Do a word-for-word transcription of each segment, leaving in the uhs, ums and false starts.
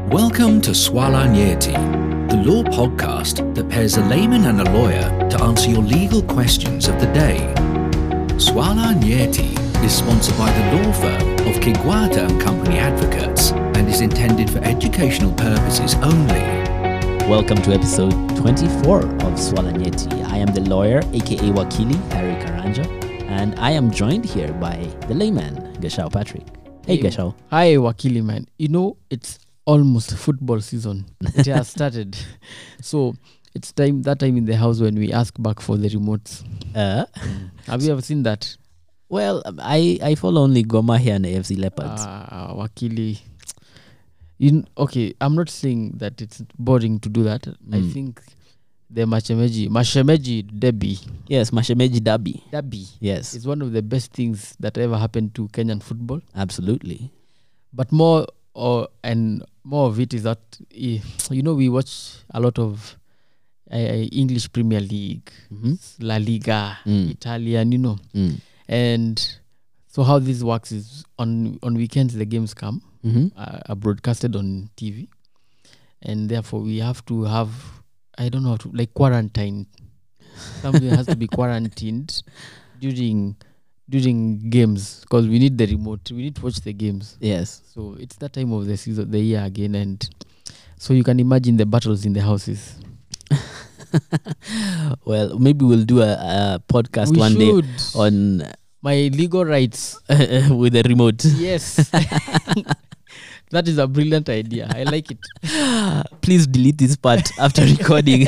Welcome to Swala Nyeti, the law podcast that pairs a layman and a lawyer to answer your legal questions of the day. Swala Nyeti is sponsored by the law firm of Kigwata and Company Advocates and is intended for educational purposes only. Welcome to episode twenty-four of Swala Nyeti. I am the lawyer, aka Wakili, Harry Karanja, and I am joined here by the layman, Gashao Patrick. Hey, hey Gashao. Hi, Wakili man. You know, it's almost football season. It has started. So it's time that time in the house when we ask back for the remotes. Uh, Have you ever seen that? Well, I, I follow only Goma here and A F C Leopards. Ah, uh, Wakili. You, okay, I'm not saying that it's boring to do that. Mm. I think the Mashemeji, Mashemeji Derby. Yes, Mashemeji Derby. Derby. Yes. It's one of the best things that ever happened to Kenyan football. Absolutely. But more or and more of it is that, you know, we watch a lot of uh, English Premier League, mm-hmm. La Liga, mm. Italian, you know. Mm. And so how this works is on, on weekends the games come, mm-hmm. uh, are broadcasted on T V. And therefore we have to have, I don't know how to, like quarantine. Somebody has to be quarantined during during games because we need the remote. We need to watch the games. Yes. So it's that time of the season, the year again, and so you can imagine the battles in the houses. Well, maybe we'll do a, a podcast we one should. day on my legal rights with a remote. Yes. That is a brilliant idea. I like it. Please delete this part after recording.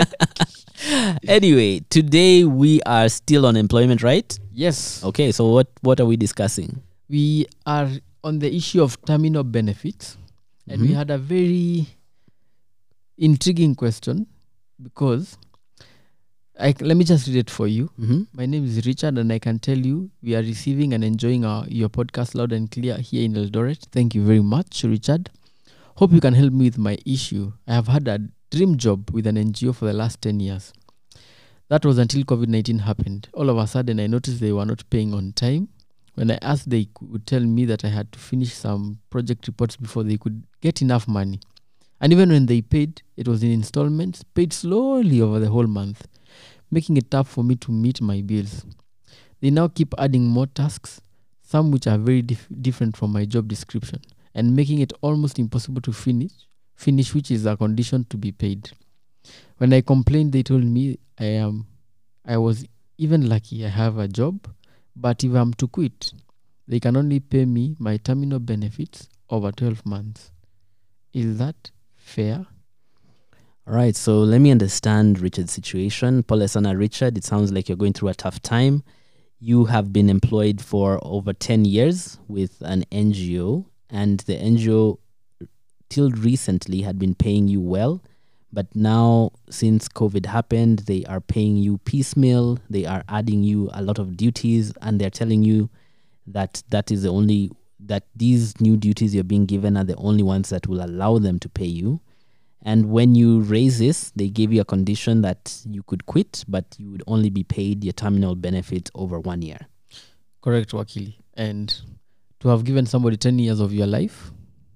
Anyway, today we are still on employment, right? Yes. Okay, so what, what are we discussing? We are on the issue of terminal benefits. And mm-hmm. we had a very intriguing question because, I, let me just read it for you. Mm-hmm. My name is Richard and I can tell you we are receiving and enjoying our, your podcast loud and clear here in Eldoret. Thank you very much, Richard. Hope you can help me with my issue. I have had a dream job with an N G O for the last ten years. That was until covid nineteen happened. All of a sudden, I noticed they were not paying on time. When I asked, they would tell me that I had to finish some project reports before they could get enough money. And even when they paid, it was in installments, paid slowly over the whole month, making it tough for me to meet my bills. They now keep adding more tasks, some which are very dif- different from my job description, and making it almost impossible to finish, finish which is a condition to be paid. When I complained, they told me I am, I was even lucky I have a job, but if I'm to quit, they can only pay me my terminal benefits over twelve months. Is that fair? All right, so let me understand Richard's situation. Pole sana Richard, it sounds like you're going through a tough time. You have been employed for over ten years with an N G O, and the N G O till recently had been paying you well. But now, since COVID happened, they are paying you piecemeal. They are adding you a lot of duties, and they're telling you that that is the only that these new duties you're being given are the only ones that will allow them to pay you. And when you raise this, they gave you a condition that you could quit, but you would only be paid your terminal benefit over one year. Correct, Wakili. And to have given somebody ten years of your life,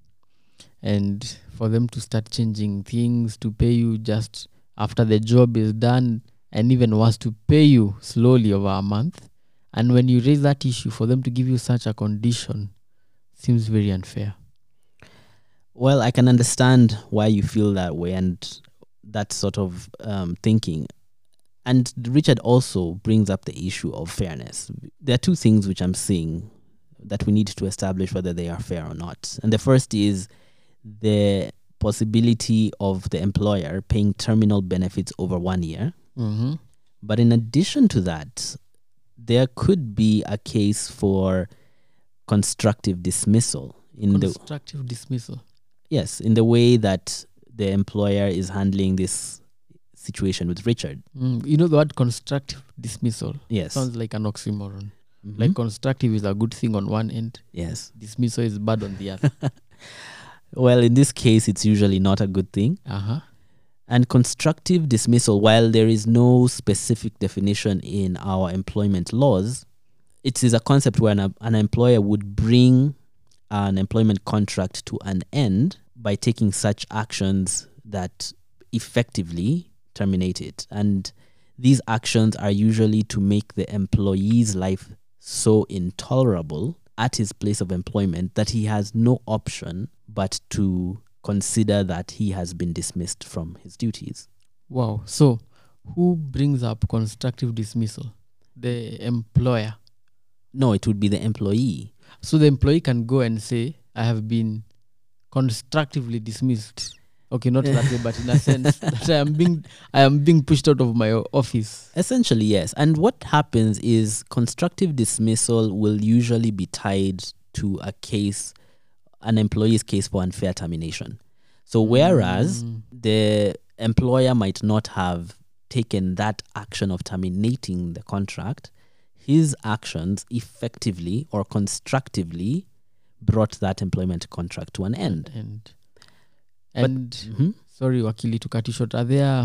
and for them to start changing things to pay you just after the job is done, and even worse, to pay you slowly over a month. And when you raise that issue, for them to give you such a condition seems very unfair. Well, I can understand why you feel that way and that sort of um, thinking. And Richard also brings up the issue of fairness. There are two things which I'm seeing that we need to establish whether they are fair or not. And the first is the possibility of the employer paying terminal benefits over one year. Mm-hmm. But in addition to that, there could be a case for constructive dismissal. In constructive the, dismissal? Yes, in the way that the employer is handling this situation with Richard. Mm, you know the word constructive dismissal? Yes. Sounds like an oxymoron. Mm-hmm. Like constructive is a good thing on one end. Yes. Dismissal is bad on the other. Well, in this case, it's usually not a good thing. Uh-huh. And constructive dismissal, while there is no specific definition in our employment laws, it is a concept where an, an employer would bring an employment contract to an end by taking such actions that effectively terminate it. And these actions are usually to make the employee's life so intolerable at his place of employment that he has no option but to consider that he has been dismissed from his duties. Wow. So who brings up constructive dismissal? The employer. No, it would be the employee. So the employee can go and say, I have been constructively dismissed. Okay, not that way, but in a sense that I am being I am being pushed out of my office. Essentially, yes. And what happens is constructive dismissal will usually be tied to a case, an employee's case for unfair termination. So whereas Mm. the employer might not have taken that action of terminating the contract, his actions effectively or constructively brought that employment contract to an end. And But- and Mhm. sorry, Wakili, to cut you short. Are there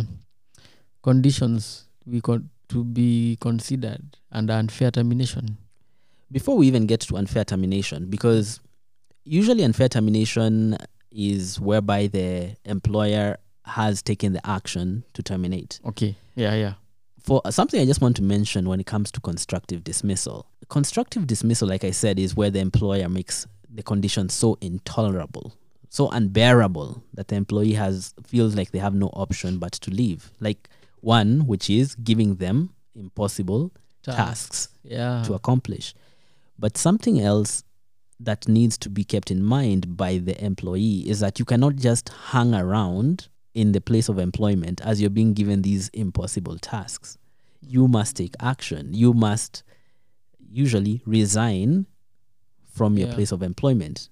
conditions we con- to be considered under unfair termination? Before we even get to unfair termination, because usually unfair termination is whereby the employer has taken the action to terminate. Okay. Yeah, yeah. For something I just want to mention when it comes to constructive dismissal. Constructive dismissal, like I said, is where the employer makes the conditions so intolerable, so unbearable that the employee has feels like they have no option but to leave. Like one, which is giving them impossible tasks Yeah. to accomplish. But something else that needs to be kept in mind by the employee is that you cannot just hang around in the place of employment as you're being given these impossible tasks. You must take action. You must usually resign from your Yeah. place of employment.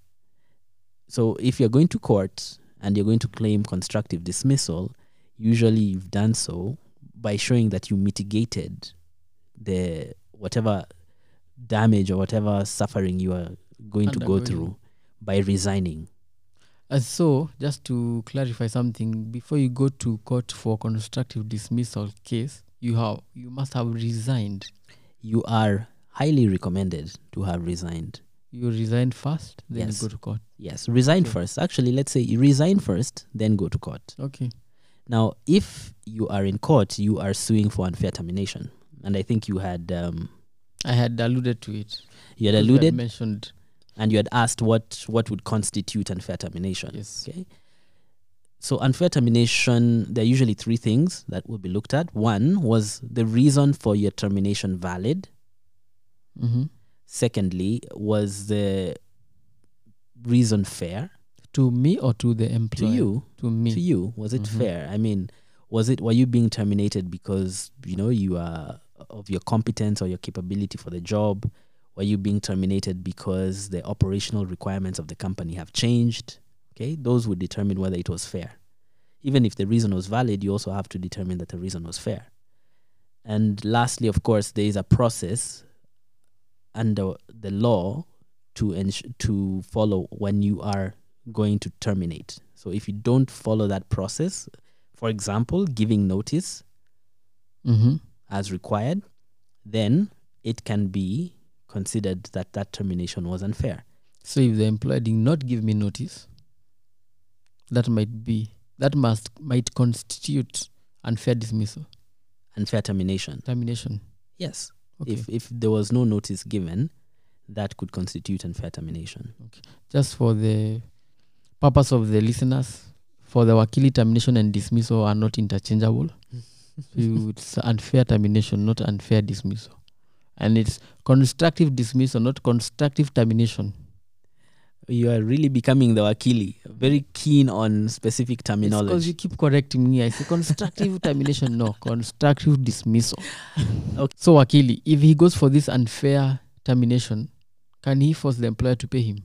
So if you're going to court and you're going to claim constructive dismissal, usually you've done so by showing that you mitigated the whatever damage or whatever suffering you are going to go Undergoing. through by resigning. Uh, so, just to clarify something, before you go to court for constructive dismissal case, you have you must have resigned. You are highly recommended to have resigned. You resigned first, then Yes. you go to court. Yes, resign Okay. first. Actually, let's say you resign first, then go to court. Okay. Now, if you are in court, you are suing for unfair termination. And I think you had um, I had alluded to it. you had Because we alluded mentioned. and you had asked what what would constitute unfair termination. Yes. Okay. So unfair termination, there are usually three things that will be looked at. One, was the reason for your termination valid? Mm-hmm. Secondly, was the reason fair To me or to the to employer? you? To me. To you, was it Mhm. fair? I mean, was it, were you being terminated because, you know, you are of your competence or your capability for the job? Were you being terminated because the operational requirements of the company have changed? Okay, those would determine whether it was fair. Even if the reason was valid, you also have to determine that the reason was fair. And lastly, of course, there is a process under the law to ens- to follow when you are going to terminate. So if you don't follow that process, for example, giving notice Mm-hmm. as required, then it can be considered that that termination was unfair. So if the employer did not give me notice, that might be that must might constitute unfair dismissal, Unfair termination. termination. Yes. Okay. If if there was no notice given, that could constitute unfair termination. Just for the purpose of the listeners, for the Wakili, termination and dismissal are not interchangeable. So it's unfair termination, not unfair dismissal. And it's constructive dismissal, not constructive termination. You are really becoming the wakili, very keen on specific Because terminology. you keep correcting me. I say constructive termination, no, constructive dismissal. Okay. So Wakili, if he goes for this unfair termination, can he force the employer to pay him?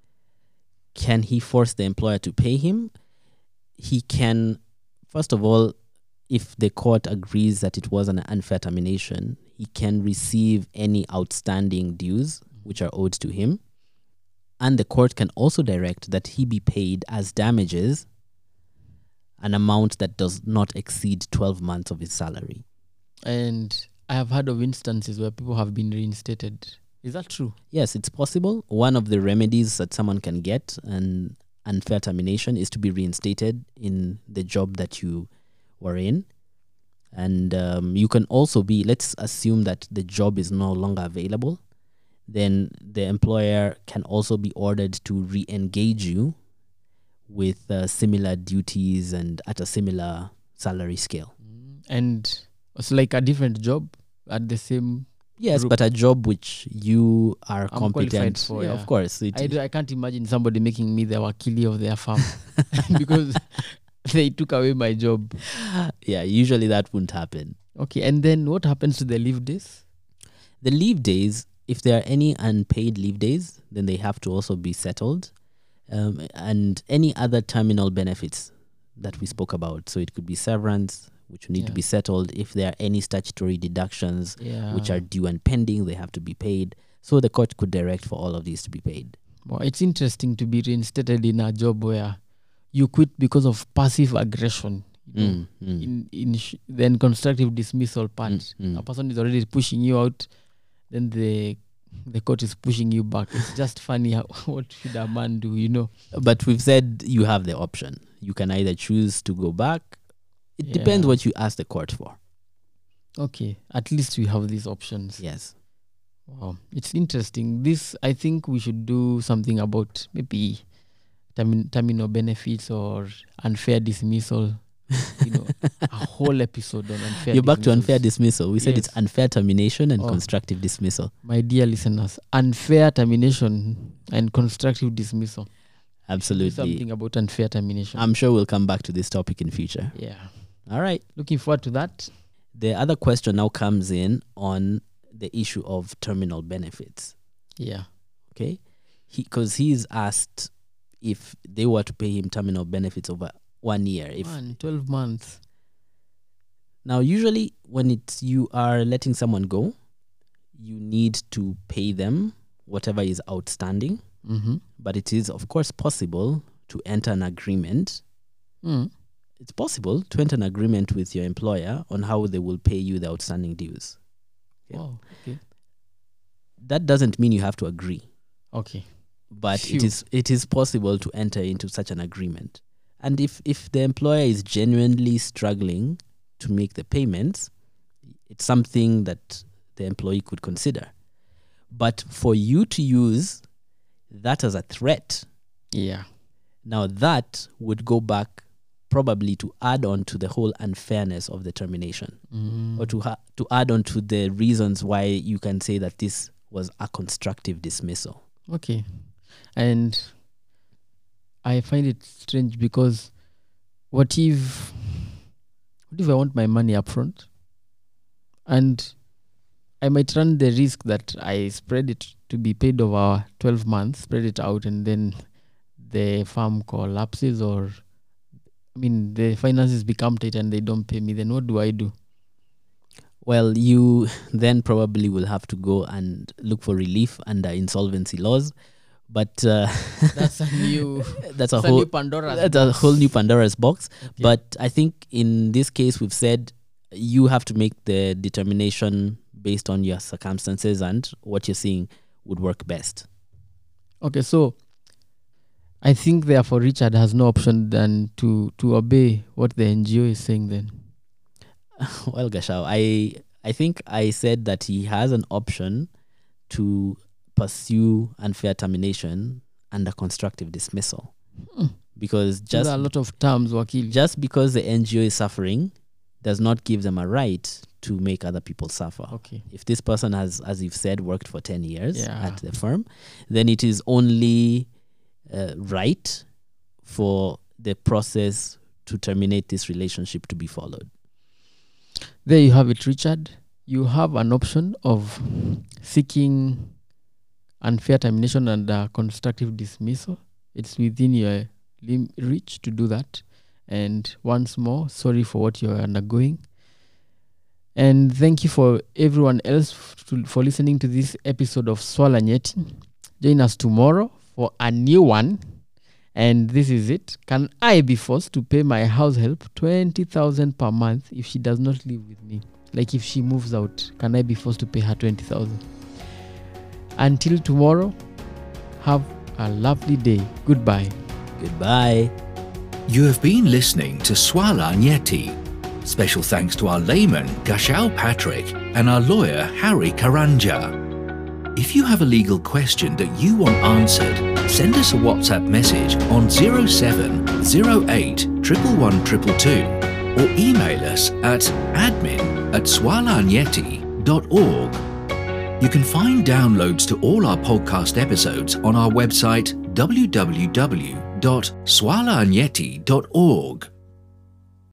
Can he force the employer to pay him? He can, first of all, if the court agrees that it was an unfair termination, he can receive any outstanding dues which are owed to him. And the court can also direct that he be paid as damages an amount that does not exceed twelve months of his salary. And I have heard of instances where people have been reinstated Is that true? Yes, it's possible. One of the remedies that someone can get an unfair termination is to be reinstated in the job that you were in. And um, you can also be, let's assume that the job is no longer available, then the employer can also be ordered to re-engage you with uh, similar duties and at a similar salary scale. And it's like a different job at the same. Yes, group. but a job which you are I'm qualified competent for, yeah, yeah. of course. It, I, do, I can't imagine somebody making me the wakili of their farm because they took away my job. yeah, usually that wouldn't happen. Okay, and then what happens to the leave days? The leave days, if there are any unpaid leave days, then they have to also be settled. Um, and any other terminal benefits that we spoke about. So it could be severance, which will need Yeah. to be settled. If there are any statutory deductions Yeah. which are due and pending, they have to be paid. So the court could direct for all of these to be paid. Well, it's interesting to be reinstated in a job where you quit because of passive aggression. You know, Mm, mm, in in sh- then constructive dismissal part, mm, mm. a person is already pushing you out, then the the court is pushing you back. It's just funny. How, what should a man do? You know. But we've said you have the option. You can either choose to go back. It depends Yeah. what you ask the court for. Okay, at least we have these options. Yes. Wow, it's interesting. This, I think we should do something about maybe termin- terminal benefits or unfair dismissal. You know, a whole episode on unfair. You're back to unfair dismissals. dismissal. We said Yes. it's unfair termination and Oh. constructive dismissal. My dear listeners, unfair termination and constructive dismissal. Do Absolutely. something about unfair termination. I'm sure we'll come back to this topic in future. yeah, All right. looking forward to that. The other question now comes in on the issue of terminal benefits. Yeah, Okay. Because he, he's asked if they were to pay him terminal benefits over one year. If man, twelve months. Now, usually when it's you are letting someone go, you need to pay them whatever is outstanding. Mm-hmm. But it is, of course, possible to enter an agreement. Mm. It's possible to enter an agreement with your employer on how they will pay you the outstanding dues. Yeah. Wow. Okay. That doesn't mean you have to agree, Okay. but Phew. it is it is possible to enter into such an agreement. And if, if the employer is genuinely struggling to make the payments, it's something that the employee could consider. But for you to use that as a threat, Yeah. now that would go back probably to add on to the whole unfairness of the termination, Mm. or to ha- to add on to the reasons why you can say that this was a constructive dismissal. Okay. And I find it strange because what if what if I want my money up front? And I might run the risk that I spread it to be paid over twelve months, spread it out, and then the farm collapses, or I mean the finances become tight and they don't pay me. Then what do I do? Well, you then probably will have to go and look for relief under insolvency laws. But uh, That's a new that's a that's a whole new Pandora's that's a box. whole new Pandora's box. Okay. But I think in this case, we've said you have to make the determination based on your circumstances and what you're seeing would work best. Okay, so I think therefore Richard has no option than to to obey what the N G O is saying then. Well, Gashao, I I think I said that he has an option to pursue unfair termination under constructive dismissal. Hmm. Because Just just there are a lot of terms, Wakil. just because the N G O is suffering does not give them a right to make other people suffer. Okay. If this person has, as you've said, worked for ten years Yeah. at the firm, then it is only uh, right for the process to terminate this relationship to be followed. There you have it, Richard. You have an option of seeking unfair termination and uh, constructive dismissal. It's within your lim- reach to do that. And once more, sorry for what you're undergoing. And thank you for everyone else f- to, for listening to this episode of Swala Nyeti. Join us tomorrow for a new one. And this is it. Can I be forced to pay my house help twenty thousand per month if she does not live with me? Like if she moves out, can I be forced to pay her twenty thousand? Until tomorrow, have a lovely day. Goodbye. Goodbye. You have been listening to Swala Nyeti. Special thanks to our layman, Gashal Patrick, and our lawyer, Harry Karanja. If you have a legal question that you want answered, send us a WhatsApp message on zero seven zero eight one one one two two or email us at admin at swalanyeti dot org. You can find downloads to all our podcast episodes on our website w w w dot swalanyeti dot org.